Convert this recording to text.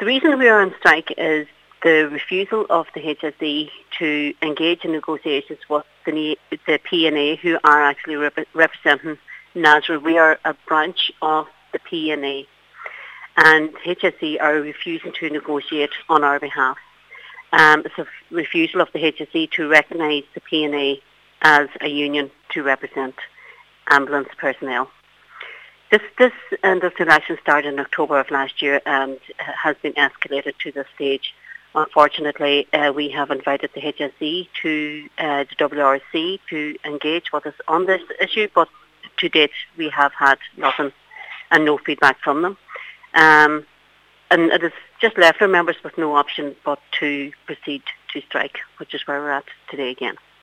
The reason we are on strike is the refusal of the HSE to engage in negotiations with the PNA, who are actually representing NASRA. We are a branch of the PNA, and HSE are refusing to negotiate on our behalf. It's a refusal of the HSE to recognise the PNA as a union to represent ambulance personnel. This industrial action started in October of last year and has been escalated to this stage. Unfortunately, we have invited the HSE to the WRC to engage with us on this issue, but to date we have had nothing and no feedback from them. And it has just left our members with no option but to proceed to strike, which is where we're at today again.